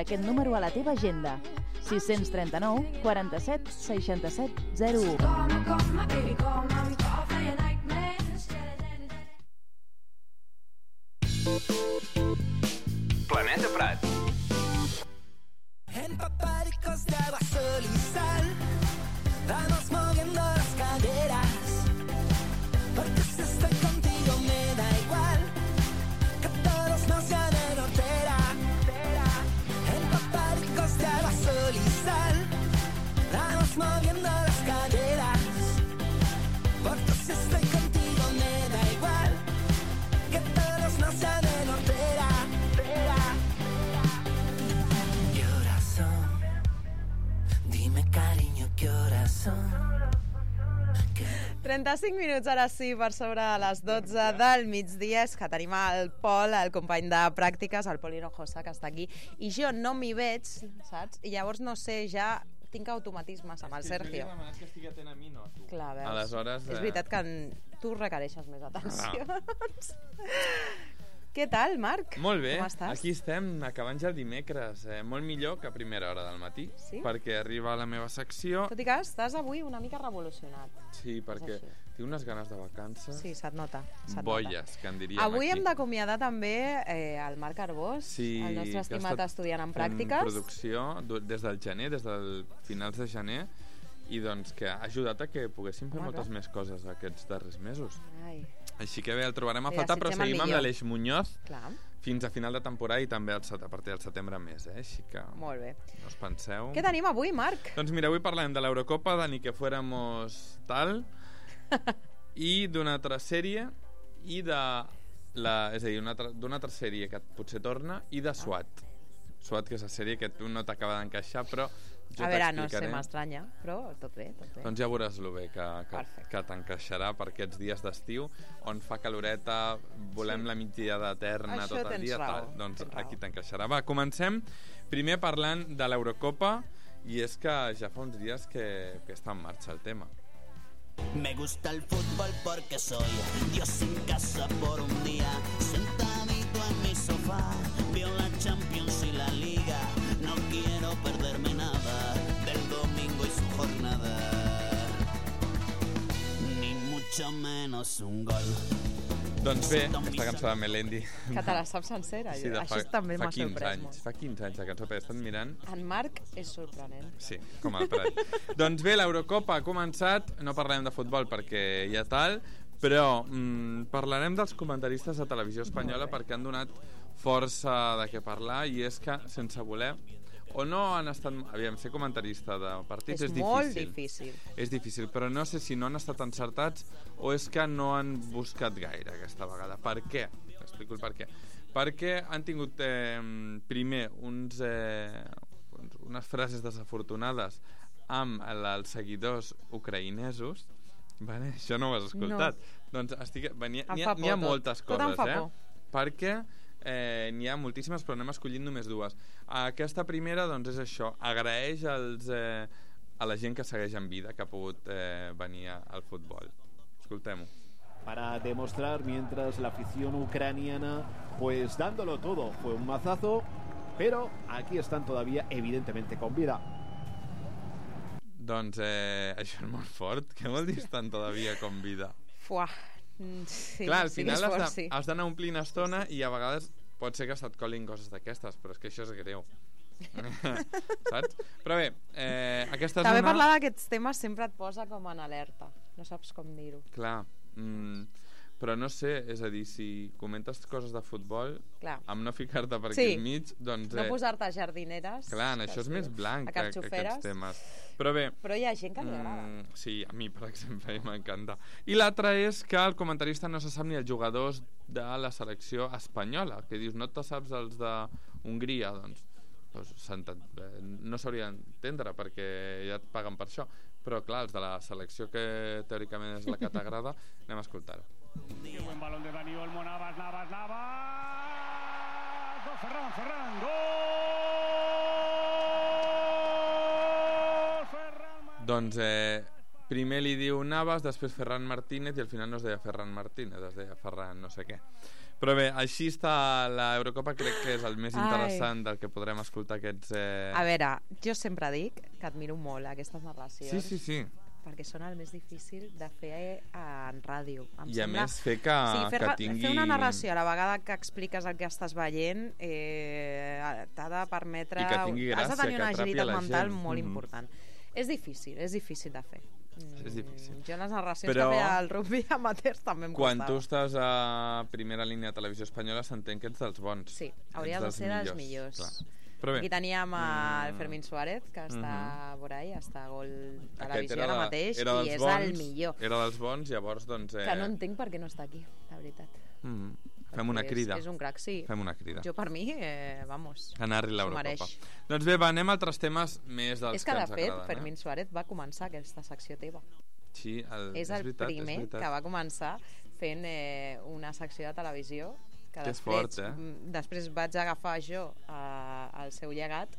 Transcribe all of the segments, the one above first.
Apunta aquest número a la teva agenda. 639 47 67 01. Planeta Prat. Empapaditos de agua, sol y sal, vamos moviendo las caderas, porque si estoy contigo me da igual que todos nos llamen hortera. Empapaditos de agua, sol y sal, vamos moviendo las caderas, porque si estoy contigo me da igual que todos nos llamen hortera. Dime, cariño, ¿qué horas son? 35 minuts ara sí per sobre les 12 del migdia. És que tenim el Pol, el company de pràctiques, el Pol Hinojosa, que està aquí, i jo no m'hi veig, saps? I llavors no sé, ja tinc automatismes amb el Sergio. És que estic atent a mi, no a tu. Clar, veus? Aleshores, és veritat que tu requereixes més atenció. Què tal, Marc? Molt bé, com estàs? aquí estem, acabant ja el dimecres. Molt millor que a primera hora del matí, sí? Perquè arriba la meva secció. Tot i que estàs avui una mica revolucionat. Sí, perquè tinc unes ganes de vacances. Sí, se't nota. Bolles, que en diríem avui aquí. Hem d'acomiadar també el Marc Arbós, sí, el nostre estimat estudiant en pràctiques. Producció des del gener, des del finals de gener, i doncs que ha ajudat a que poguéssim fer moltes més coses aquests darrers mesos. Ai. Així que bé, el trobarem a faltar, però seguim amb l'Aleix Muñoz. Clar. Fins a final de temporada i també a partir del setembre més, Així que molt bé. No us penseu. Què tenim avui, Marc? Doncs mira, avui parlem de l'Eurocopa, de Ni que fuéramos tal, i d'una altra sèrie, i de és a dir, d'una altra sèrie que potser torna, i de SWAT. SWAT, que és la sèrie que tu no t'acaba d'encaixar, però jo a veure, no sé, m'estranya, però tot bé, tot bé. Doncs ja veuràs lo bé que t'encaixarà per aquests dies d'estiu, on fa caloreta, volem la migdiada eterna tot el dia, doncs aquí t'encaixarà. Va, comencem primer parlant de l'Eurocopa, i és que ja fa uns dies que està en marxa el tema. Me gusta el fútbol porque soy Dios sin casa por un día, sentadito en mi sofá, veo la Champions y la Liga, no quiero perderme nada del domingo y su jornada, ni mucho menos un gol. Doncs bé, aquesta cançó de Melendi... Que te la saps sencera, sí, això també m'ha sorprès molt. Fa 15 anys la cançó, perquè he estat mirant... En Marc és sorprenent. Sí, com el Prat. Doncs bé, l'Eurocopa ha començat, no parlarem de futbol perquè ja tal, però parlarem dels comentaristes de televisió espanyola perquè han donat força de què parlar, i és que, sense voler, o no han estat... Aviam, ser comentarista de partits és difícil. Molt difícil. És difícil, però no sé si no han estat encertats o és que no han buscat gaire aquesta vegada. Per què? T'explico el per què. Perquè han tingut primer unes frases desafortunades amb els seguidors ucraïnesos. Vale? Això no ho has escoltat. No. Doncs n'hi ha moltes coses, perquè n'hi ha moltíssimes, però anem escollint només dues. Aquesta primera, doncs, és això. Agraeix a la gent que segueix en vida, que ha pogut venir al futbol. Escoltem-ho. Para demostrar, mientras la afición ucraniana, pues dándolo todo. Fue un mazazo, pero aquí están todavía evidentemente con vida. Doncs això és molt fort. Què vol dir estan todavía con vida? Fuà. Sí, clar, al final has d'anar omplint estona, i a vegades pot ser que se't colin coses d'aquestes, però és que això és greu. Saps? Però bé, aquesta també zona... parlar d'aquests temes sempre et posa com en alerta, no saps com dir-ho. Clar, però no sé, és a dir, si comentes coses de futbol, amb no ficar-te per aquí al mig, doncs... No posar-te jardineres... Clar, això és més blanc que aquests temes. Però bé... Però hi ha gent que li agrada. Sí, a mi, per exemple, m'encanta. I l'altra és que el comentarista no se sap ni els jugadors de la selecció espanyola, que dius, no te saps els d'Hongria, doncs no s'hauria d'entendre perquè ja et paguen per això, però clar, els de la selecció que teòricament és la que t'agrada, anem a escoltar-ho. Qué buen balón de Dani Olmo, Navas, Ferran, gol! Doncs primer li diu Navas, després Ferran Martínez, i al final no es deia Ferran Martínez, es deia Ferran no sé què. Però bé, així està l'Eurocopa, crec que és el més interessant del que podrem escoltar aquests... A veure, jo sempre dic que admiro molt aquestes narracions. Sí. Perquè són el més difícil de fer en ràdio. I a més fer que tingui... Fer una narració a la vegada que expliques el que estàs veient t'ha de permetre... I que tingui gràcia, has de tenir una agilitat mental gent. Molt important. És difícil de fer. És difícil. Jo les narracions que feia al rugby amateurs també em costava. Quan tu estàs a primera línia de televisió espanyola s'entén que ets dels bons. Sí, hauries de ser dels millors. Aquí teníem el Fermín Suárez, que està por ahí, està a Gol Televisió ara mateix, i és el millor. Era dels bons, llavors doncs... Que no entenc per què no està aquí, la veritat. Fem una crida. És un crac, sí. Fem una crida. Jo per mi, vamos, que narri l'Eurocopa. Doncs bé, anem a altres temes més dels que ens agraden. És que, de fet, Fermín Suárez va començar aquesta secció teva. Sí, és el primer que va començar fent una secció de televisió que després vaig agafar jo el seu llegat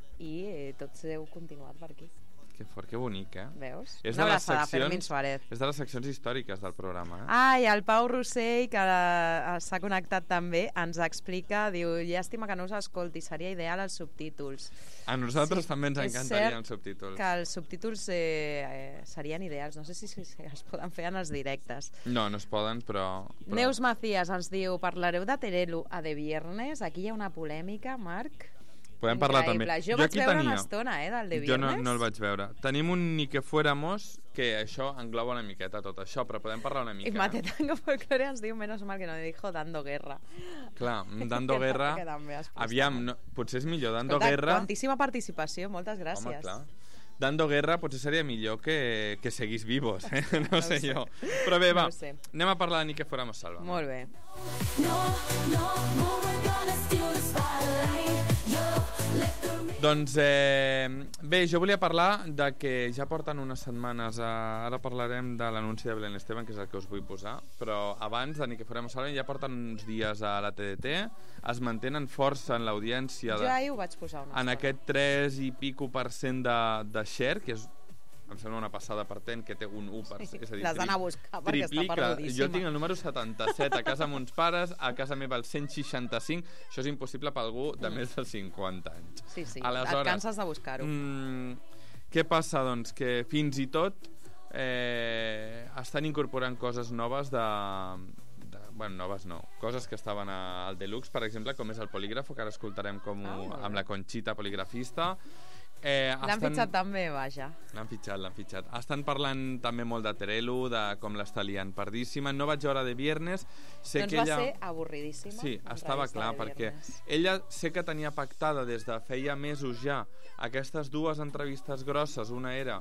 i tots heu continuat per aquí. Que fort, que bonic, Veus? És una abraçada a Fermín Suárez. És de les seccions històriques del programa, I el Pau Rossell, que s'ha connectat també, ens explica, diu, llàstima que no us escolti, seria ideal els subtítols. A nosaltres també ens encantarien els subtítols. Que els subtítols serien ideals, no sé si es poden fer en els directes. No es poden, però... Neus Macías ens diu, parlareu de Terelu a De Viernes? Aquí hi ha una polèmica, Marc. Podem parlar també. Jo vaig veure una estona, del De Viernes. Jo no el vaig veure. Tenim un Ni que fuéramos, que això engloba una miqueta tot això, però podem parlar una mica. I Matetango Folklore ens diu, menos mal que no dijo Dando Guerra. Clar, Dando Guerra... Aviam, potser és millor Dando Guerra... Quantíssima participació, moltes gràcies. Home, clar. Dando Guerra potser seria millor que Seguís Vivos, no sé jo. Però bé, va, anem a parlar de Ni que fuéramos, Salva. Molt bé. Doncs bé, jo volia parlar de que ja porten unes setmanes, ara parlarem de l'anunci de Belén Esteban, que és el que us vull posar, però abans de Ni que fuéramos Salva ja porten uns dies a la TDT, es mantenen força en l'audiència. Jo ahir ho vaig posar una estona. En aquest 3 i pico% de share, que és em sembla una passada per Ten, que té un 1%. És a dir, l'has d'anar a buscar perquè està perdudíssima. Jo tinc el número 77 a casa amb uns pares, a casa meva el 165. Això és impossible per algú de més de 50 anys. Sí, et canses de buscar-ho. Què passa? Doncs que fins i tot estan incorporant coses noves bueno, noves no, coses que estaven al Deluxe, per exemple, com és el Polígrafo, que ara escoltarem amb la Conxita Poligrafista. L'han fitxat també, vaja. L'han fitxat. Estan parlant també molt de Terelu, de com l'està liant pardíssima. No vaig veure De Viernes. Doncs va ser avorridíssima. Sí, estava clar, perquè ella sé que tenia pactada des de feia mesos ja aquestes dues entrevistes grosses. Una era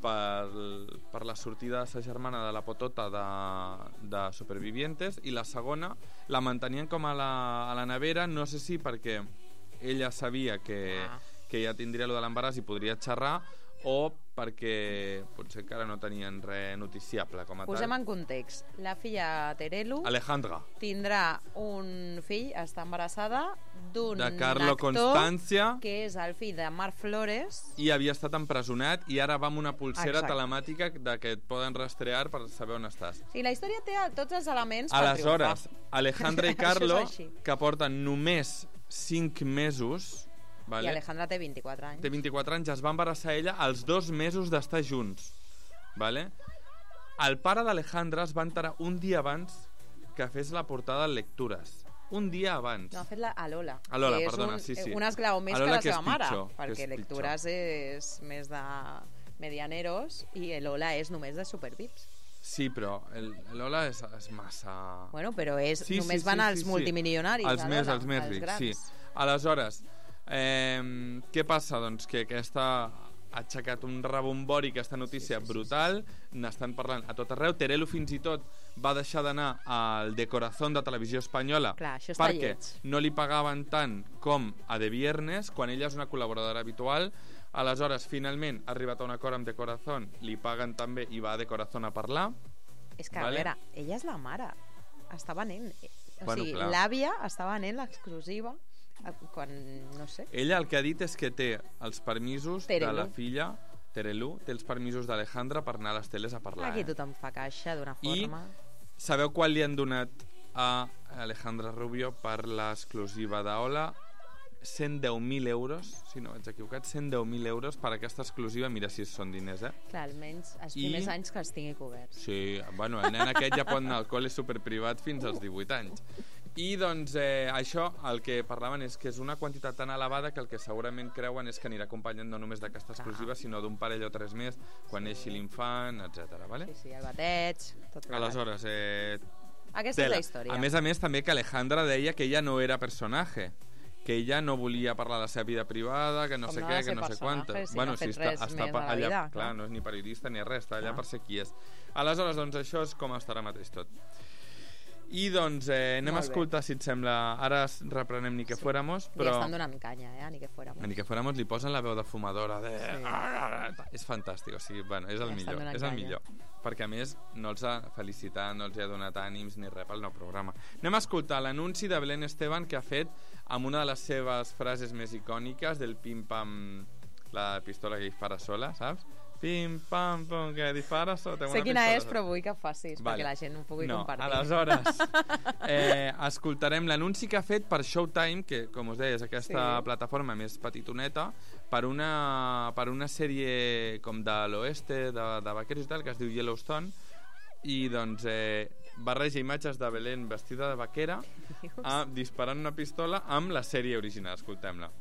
per la sortida de sa germana de la Potota de Supervivientes, i la segona la mantenien com a la nevera, no sé si perquè ella sabia que ja tindria allò de l'embaràs i podria xerrar, o perquè potser encara no tenien res noticiable com a tal. Posem en context. La filla Terelu Alejandra tindrà un fill, està embarassada d'un Carlo actor Constancia, que és el fill de Marc Flores, i havia estat empresonat, i ara va amb una pulsera telemàtica de que et poden rastrear per saber on estàs. Sí, la història té tots els elements per aleshores, triomfar. Alejandra i Carlo, que porten només 5 mesos, vale? I Alejandra té 24 anys. Té 24 anys, es va embarassar ella als 2 mesos d'estar junts. Vale? El pare d'Alejandra es va enterar un dia abans que fes la portada de Lectures. Un dia abans. No, ha fet a Lola. A Lola, perdona, sí. Un esglaó més que la seva mare, perquè Lectures pitjor. És més de medianeros i Lola és només de Supervips. Sí, però Lola és massa... Bueno, però només van als multimilionaris. Els més rics, sí. Aleshores, què passa? Doncs que aquesta ha aixecat un rebombori, aquesta notícia brutal, n'estan parlant a tot arreu. Terelu fins i tot va deixar d'anar al De Corazón de Televisió Espanyola. Clar, perquè no li pagaven tant com a De Viernes, quan ella és una col·laboradora habitual. Aleshores, finalment, ha arribat a un acord amb De Corazón, li paguen també i va a De Corazón a parlar. És que, a veure, ella és la mare, està venent. O sigui, l'àvia està venent l'exclusiva quan, no sé. Ella el que ha dit és que té els permisos de la filla Terelu té els permisos d'Alejandra per anar a les teles a parlar. Aquí tothom fa caixa d'una forma. I sabeu quan li han donat a Alejandra Rubio per l'exclusiva d'Hola? 110.000 euros, si no vaig equivocat, 110.000 euros per aquesta exclusiva. Mira si són diners, Clar, almenys els primers anys que els tingui coberts. Sí, bueno, el nen aquest ja pot anar al col·le superprivat fins als 18 anys. I doncs això, el que parlaven és que és una quantitat tan elevada que el que segurament creuen és que anirà acompanyant no només d'aquesta exclusiva, sinó d'un parell o 3 més quan neixi l'infant, etc. Vale? Sí, el bateig, tot plegat. Aleshores, aquesta és la història. A més també que Alejandra deia que ella no era personatge, que ella no volia parlar de la seva vida privada, que no sé què, que no sé quantes. Si no ha fet res més a la vida. Clar, no és ni periodista ni res, està allà per ser qui és. Aleshores, doncs això és com estarà mateix tot. I doncs anem a escoltar, si et sembla. Ara reprenem Ni que fuéramos, però... I estan donant canya, Ni que fuéramos. A Ni que fuéramos li posen la veu de fumadora. És fantàstic, o sigui, bueno, és el millor. És el millor. Perquè a més no els ha felicitat, no els ha donat ànims ni res pel nou programa. Anem a escoltar l'anunci de Belén Esteban que ha fet amb una de les seves frases més icòniques del pim-pam, la pistola que dispara sola, saps? Pim, pam, pum, que dispara sola. Sé quina és, però vull que facis, perquè la gent ho pugui compartir. Aleshores, escoltarem l'anunci que ha fet per Showtime, que, com us deia, és aquesta plataforma més petitoneta, per una sèrie com de l'oeste, de vaqueros i tal, que es diu Yellowstone, i doncs barreja imatges de Belén vestida de vaquera disparant una pistola amb la sèrie original. Escoltem-la.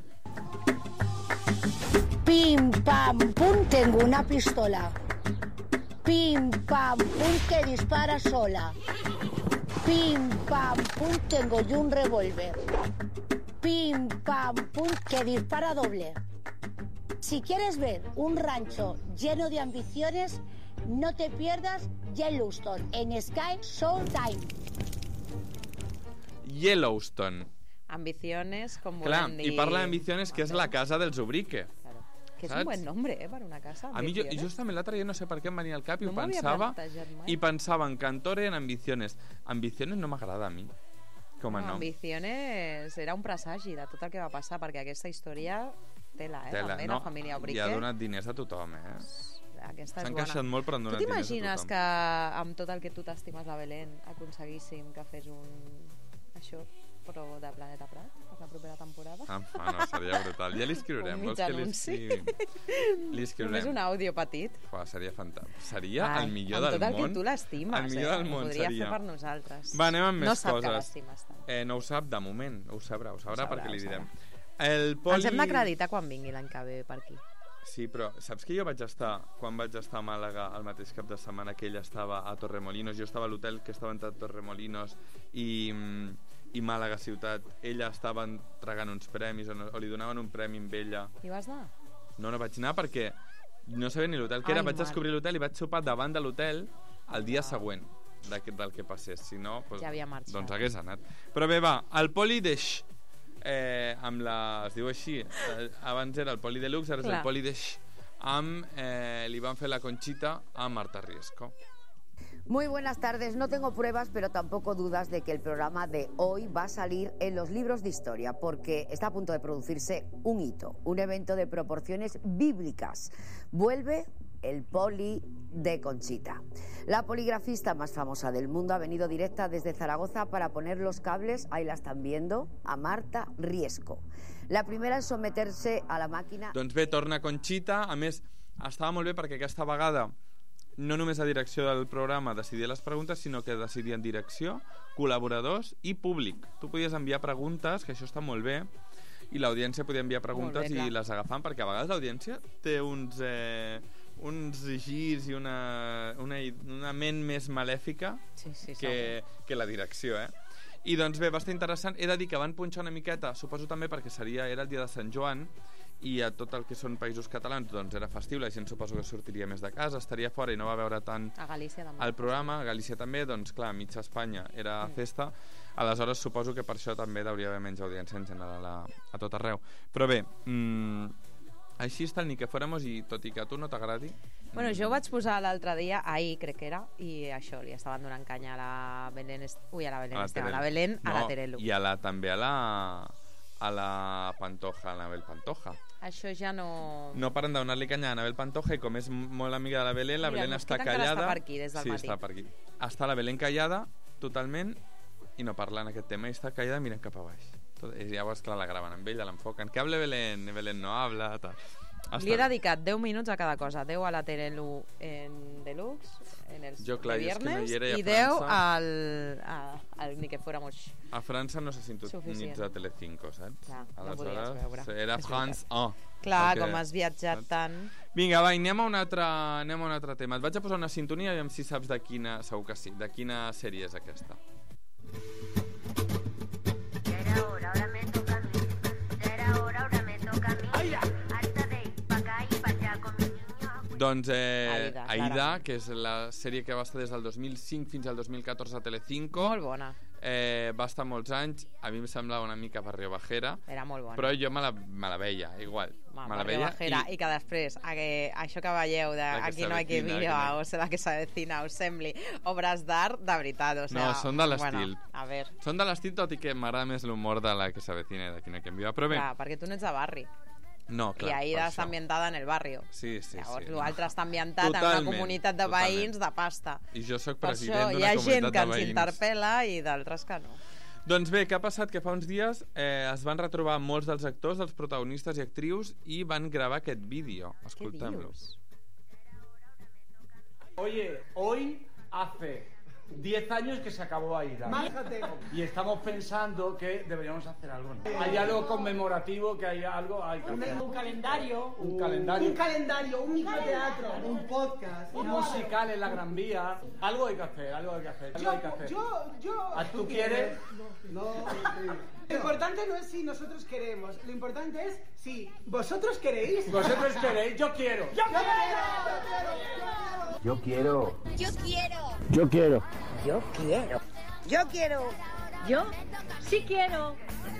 Pim, pam, pum, tengo una pistola. Pim, pam, pum, que dispara sola. Pim, pam, pum, tengo yo un revólver. Pim, pam, pum, que dispara doble. Si quieres ver un rancho lleno de ambiciones, no te pierdas Yellowstone en Sky Showtime. Yellowstone. Ambiciones, com Clar, volem dir... i parla d'Ambiciones, que és la casa dels Ubrique. Claro. Que és un buen nombre, per una casa. A mi, justament l'altre dia, no sé per què em venia al cap i no ho pensava, i pensava en Cantor i en Ambiciones. Ambiciones no m'agrada a mi, com a nom. Ambiciones era un presagi de tot el que va passar, perquè aquesta història tela, també, la família Ubrique. I ha donat diners a tothom, S'han queixat molt, però han donat diners a tothom. Tu t'imagines que amb tot el que tu t'estimes a Belén aconseguíssim que fes això, però de Planeta Prat, per la propera temporada? No, seria brutal. Ja li escriurem. Un mig anunci. Li escriurem. Només un àudio petit. Seria fantàstic. Seria el millor del món. Amb tot el que tu l'estimes, el millor del món podria fer per nosaltres. Va, anem amb més coses. No sap que l'estimes tant. No ho sap de moment, ho sabrà perquè li direm. Ens hem d'acreditar quan vingui l'any que ve per aquí. Sí, però saps que jo quan vaig estar a Màlaga el mateix cap de setmana que ella estava a Torremolinos, jo estava a l'hotel que estava entre Torremolinos i Màlaga ciutat, ella estava entregant uns premis o li donaven un premi amb ella. I vas anar? No vaig anar perquè no sabia ni l'hotel que era, vaig descobrir l'hotel i vaig sopar davant de l'hotel el dia següent del que passés, si no ja havia marxat. Doncs hagués anat. Però bé, va, el Poli d'Eix amb es diu així, abans era el Poli Deluxe, ara és el Poli d'Eix, li van fer la Conchita a Marta Riesco. Muy buenas tardes. No tengo pruebas, pero tampoco dudas de que el programa de hoy va a salir en los libros de historia, porque está a punto de producirse un hito, un evento de proporciones bíblicas. Vuelve el Poli de Conchita. La poligrafista más famosa del mundo ha venido directa desde Zaragoza para poner los cables, ahí la están viendo, a Marta Riesco. La primera en someterse a la màquina... Doncs bé, torna Conchita. A més, estava molt bé perquè aquesta vegada no només la direcció del programa decidia les preguntes, sinó que decidien direcció, col·laboradors i públic. Tu podies enviar preguntes, que això està molt bé, i l'audiència podia enviar preguntes i les agafaven, perquè a vegades l'audiència té uns girs i una ment més malèfica que la direcció, I doncs bé, va estar interessant. He de dir que van punxar una miqueta, suposo també perquè era el dia de Sant Joan, i a tot el que són països catalans doncs era festiu, la gent suposo que sortiria més de casa, estaria fora i no va veure tant el programa. A Galícia també, doncs clar, mitja Espanya era festa, aleshores suposo que per això també hauria d'haver menys audiència en general a tot arreu. Però bé, així està el Ni que fuéramos, i tot i que a tu no t'agradi... Bueno, jo ho vaig posar l'altre dia, ahir crec que era, i això, li estaven donant canya a la Belén a la Terelu. I també a la Pantoja, a l'Anabel Pantoja. Això ja no... No paren de donar-li canya a Anabel Pantoja i com és molt amiga de la Belén està callada. Està per aquí, des del matí. Sí, està per aquí. Està la Belén callada, totalment, i no parla en aquest tema, i està callada mirant cap a baix. I llavors, clar, la graven amb ella, l'enfoquen. Que hable Belén? Belén no habla, tal. Li he dedicat 10 minuts a cada cosa. 10 a la Terelu en Deluxe, en els de viernes, i 10 al Ni que fuéramos. A França no se sintonitza a Telecinco, saps? Clar, no podies veure. Era France 1. Clar, com has viatjat tant... Vinga, va, anem a un altre tema. Et vaig a posar una sintonia i veiem si saps de quina... Segur que sí. De quina sèrie és aquesta. Ahora me toca a mí. Ahora me toca a mí. Harta de ir pa' acá y pa' allá con mi niño. Doncs Aida, que és la sèrie que va estar des del 2005 fins al 2014 a Telecinco. Molt bona. Va estar molts anys. A mi em semblava una mica Barrio Bajera. Era molt bona. Però jo me la veia, igual. Barrio Bajera, i que després això que veieu de Aquí no hay que mirar, o La que s'avecina, us sembli obres d'art, de veritat, o sea... No, són de l'estil. A ver. Són de l'estil, tot i que m'agrada més l'humor de La que s'avecina i d'Aquí no hay que mirar, però bé... Clar, perquè tu no ets de barri. No, clar, i Aida està ambientada en el barrio. Sí. Llavors l'altre està ambientat en una comunitat de veïns de pasta. I jo sóc president d'una comunitat de veïns. Hi ha gent que ens interpel·la i d'altres que no. Doncs bé, què ha passat? Que fa uns dies es van retrobar molts dels actors, dels protagonistes i actrius, i van gravar aquest vídeo. Escoltem-lo. Oye, hoy hace 10 años que se acabó Aida. Májate. Y estamos pensando que deberíamos hacer algo, ¿no? Hay algo conmemorativo, que hay algo... Hay que hacer. Un calendario. Un calendario. Un calendario, un microteatro. Un podcast. Un musical en la Gran Vía. Algo hay que hacer, algo hay que hacer. ¿Tú quieres? No. Lo importante no es si nosotros queremos. Lo importante es si vosotros queréis. Vosotros queréis, yo quiero. Yo quiero. Yo quiero. Yo quiero. Yo quiero. Yo quiero. Yo sí quiero.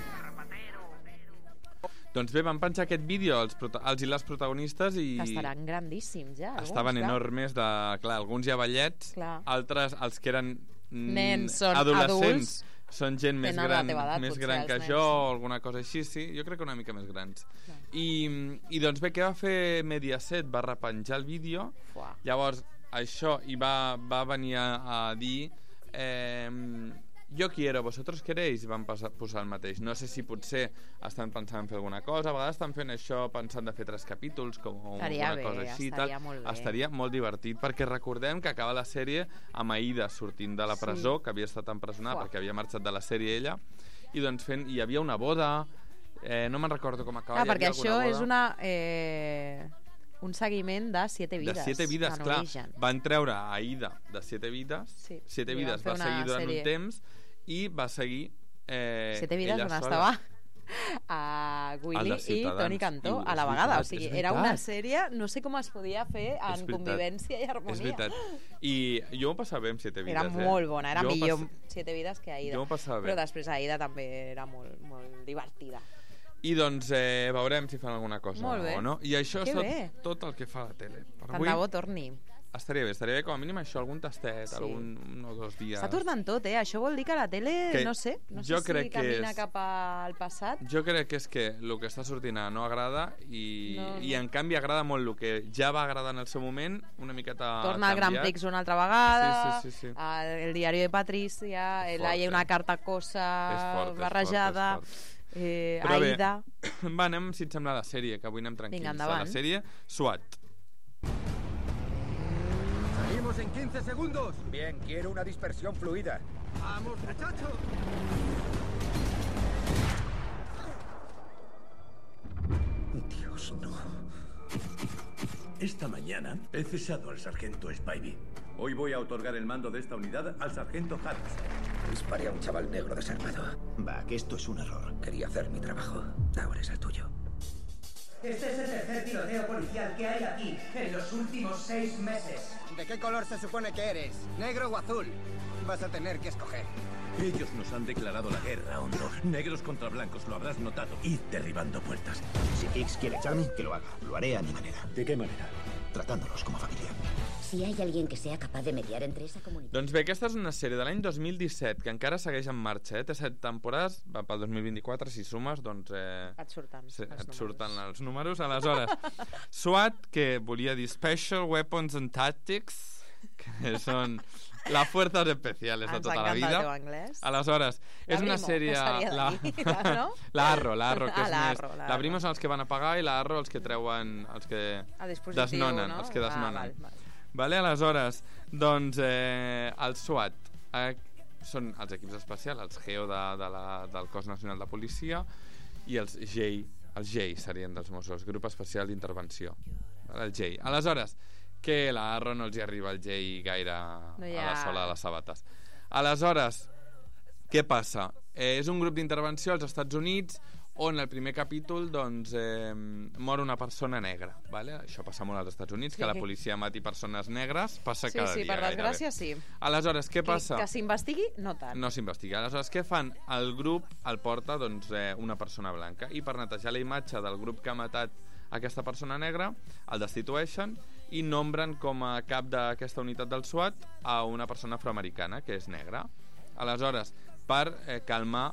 Doncs bé, van penjar aquest vídeo els i les protagonistes i... Que estaran grandíssims ja. Estaven enormes de... Clar, alguns ja vellets, altres, els que eren nens, són adolescents, són gent més gran, que jo, o alguna cosa així, sí. Jo crec que una mica més grans. I doncs bé, què va fer Mediaset? Va repenjar el vídeo. Llavors, això, i va venir a dir... Jo quiero, vosotros queréis, van posar el mateix. No sé si potser estan pensant en fer alguna cosa, a vegades estan fent això pensant de fer 3 capítols, com alguna cosa així. Estaria molt divertit, perquè recordem que acaba la sèrie amb Aida sortint de la presó, que havia estat empresonada perquè havia marxat de la sèrie ella, i doncs hi havia una boda, no me'n recordo com acaba. Perquè això és un seguiment de 7 vides. De 7 vides, clar. Van treure a Aida de 7 vides, 7 vides va seguir durant un temps, i va seguir 7 vides on estava a Willy i Toni Cantó a la vegada, o sigui, era una sèrie, no sé com es podia fer en convivència i harmonia. És veritat, i jo m'ho passava bé amb 7 vides. Era molt bona, era millor 7 vides que Aida. Jo m'ho passava bé. Però després Aida també era molt divertida. I doncs veurem si fan alguna cosa o no. I això és tot el que fa la tele. Tant de bo torni. Estaria bé com a mínim això, algun tastet, algun o 2 dies. Està tornant tot, això vol dir que la tele, no sé si camina cap al passat. Jo crec que és que el que està sortint no agrada i en canvi agrada molt el que ja va agradar en el seu moment, una miqueta torna al Gran Prix una altra vegada, el diari de Patricia, hi ha una carta cosa barrejada, Aida. Va, anem, si et sembla, la sèrie, que avui anem tranquils. La sèrie SWAT. Salimos en 15 segundos. Bien, quiero una dispersión fluida. ¡Vamos, muchachos! Dios, no. Esta mañana he cesado al sargento Spivey. Hoy voy a otorgar el mando de esta unidad al sargento Harris. Disparé a un chaval negro desarmado. Va, que esto es un error. Quería hacer mi trabajo. Ahora es el tuyo. Este es el tercer tiroteo policial que hay aquí en los últimos 6 meses. ¿De qué color se supone que eres? ¿Negro o azul? Vas a tener que escoger. Ellos nos han declarado la guerra, Hondo. Negros contra blancos, lo habrás notado. Id derribando puertas. Si Hicks quiere echarme, que lo haga. Lo haré a mi manera. ¿De qué manera? tratándolos como familia. Si hay alguien que sea capaz de mediar entre esa comunitat... Doncs bé, aquesta és una sèrie de l'any 2017 que encara segueix en marxa, té 7 temporades, va pel 2024, si sumes, doncs... Et surten els números. Aleshores, SWAT, que volia dir Special Weapons and Tactics, que són las fuerzas especiales de tota la vida. Ens encanta el teu anglès. Aleshores, és una sèrie... L'Arro, que és més... La Brimo són els que van a pagar i l'Arro els que treuen... els que desnonen, els que desnonen. Vale, aleshores, doncs el SWAT són els equips especials, els GEO del Cos Nacional de Policia i els GEI serien dels Mossos, Grup Especial d'Intervenció, el GEI. Aleshores, que la Arro no els hi arriba el GEI gaire a la sola de les sabates. Aleshores, què passa? És un grup d'intervenció als Estats Units on el primer capítol doncs, mor una persona negra, vale? Això passa molt als Estats Units, que la policia mati persones negres, passa cada dia. Sí, per desgràcia sí. Aleshores, què passa? Que s'investigui, no tant. No s'investiga. Aleshores, què fan? El grup el porta doncs, una persona blanca i per netejar la imatge del grup que ha matat aquesta persona negra, el destitueixen i nombren com a cap d'aquesta unitat del SWAT a una persona afroamericana, que és negra. Aleshores, per calmar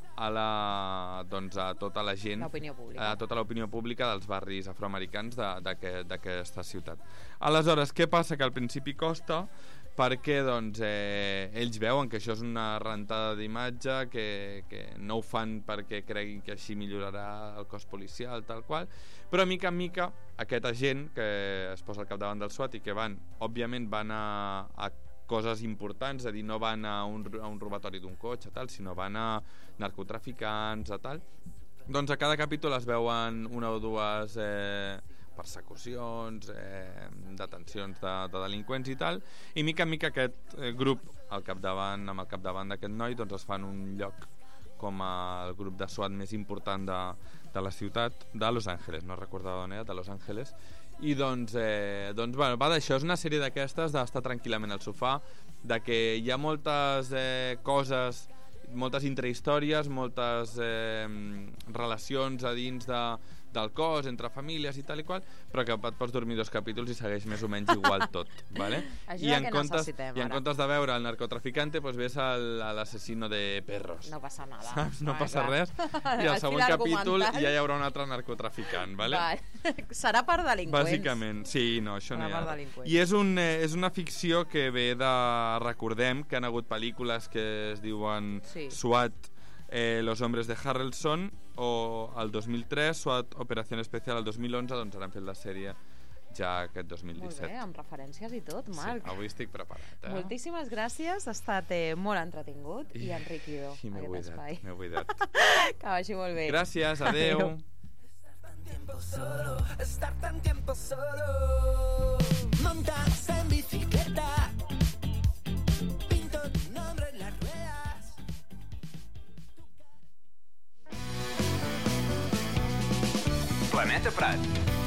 a tota la gent, a tota l'opinió pública dels barris afroamericans d'aquesta ciutat. Aleshores, què passa? Que al principi costa perquè doncs, ells veuen que això és una rentada d'imatge, que no ho fan perquè creguin que així millorarà el cos policial, tal qual, però mica en mica aquest agent que es posa al capdavant del SWAT i que òbviament van a coses importants, és a dir, no van a un robatori d'un cotxe, tal, sinó van a narcotraficants, tal. Doncs a cada capítol es veuen una o dues persecucions, detencions de delinqüents i tal, i mica en mica aquest grup amb el capdavant d'aquest noi doncs es fan un lloc com el grup de SWAT més important de la ciutat de Los Angeles, no recordava d'on era, de Los Angeles. I doncs bueno, va d'això, és una sèrie d'aquestes d'estar tranquil·lament al sofà, de que hi ha moltes coses, moltes intrahistòries, moltes relacions a dins del cos, entre famílies i tal i qual, però que et pots dormir 2 capítols i segueix més o menys igual tot, ¿vale? I en comptes de veure el narcotraficante pues ves l'assassino de perros. No passa nada. Saps? No passa res. I al següent capítol ja hi haurà un altre narcotraficant, ¿vale? Serà per delinqüents. Bàsicament, sí, no, això no hi ha. I és una ficció que ve de... Recordem que han hagut pel·lícules que es diuen SWAT, Los hombres de Harrelson, o el 2003 SWAT Operación Especial, el 2011 doncs ara han fet la sèrie ja aquest 2017. Molt bé, amb referències i tot, Marc. Sí, avui estic preparat. Moltíssimes gràcies, ha estat molt entretingut i enriquidor aquest espai. M'he buidat. Que vagi molt bé. Gràcies, adeu. Estar tan tiempo solo, montas en bicicleta, pinto tu nombre en las ruedas. Planeta Prat.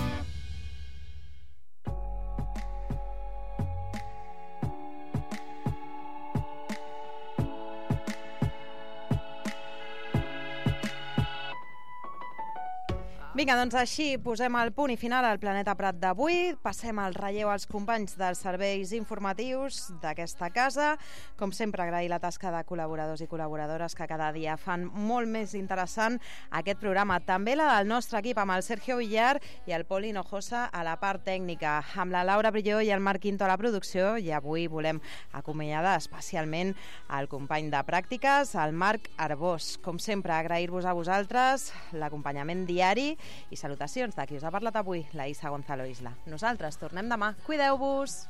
Vinga, doncs així posem el punt i final al Planeta Prat d'avui. Passem el relleu als companys dels serveis informatius d'aquesta casa. Com sempre, agrair la tasca de col·laboradors i col·laboradores que cada dia fan molt més interessant aquest programa. També la del nostre equip, amb el Sergio Villar i el Pol Hinojosa a la part tècnica, amb la Laura Brilló i el Marc Quinto a la producció. I avui volem acomiadar especialment el company de pràctiques, el Marc Arbós. Com sempre, agrair-vos a vosaltres l'acompanyament diari i salutacions de qui us ha parlat avui, la Isa Gonzalo Isla. Nosaltres tornem demà. Cuideu-vos!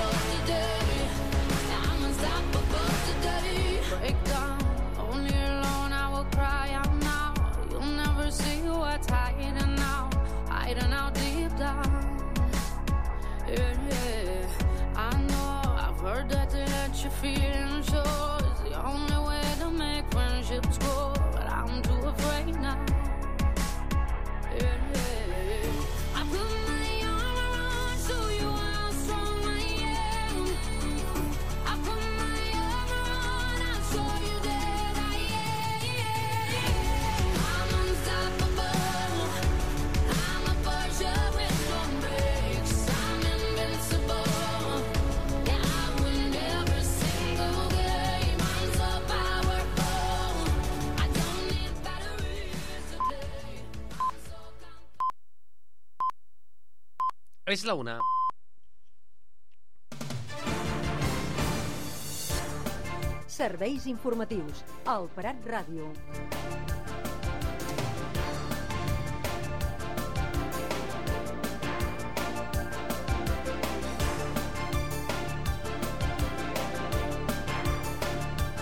Break down, only alone. your feelings sure is the only way to make friendships grow. But I'm too afraid now. Yeah. I put my arm around, show you how strong I am. I put my arm around, I'll show you that I am. I'm unstoppable. I'm a Porsche with no brakes. I'm invincible. Yeah, I win every single game. I'm so powerful. I don't need batteries to play. És la una. Serveis informatius al Prat Ràdio.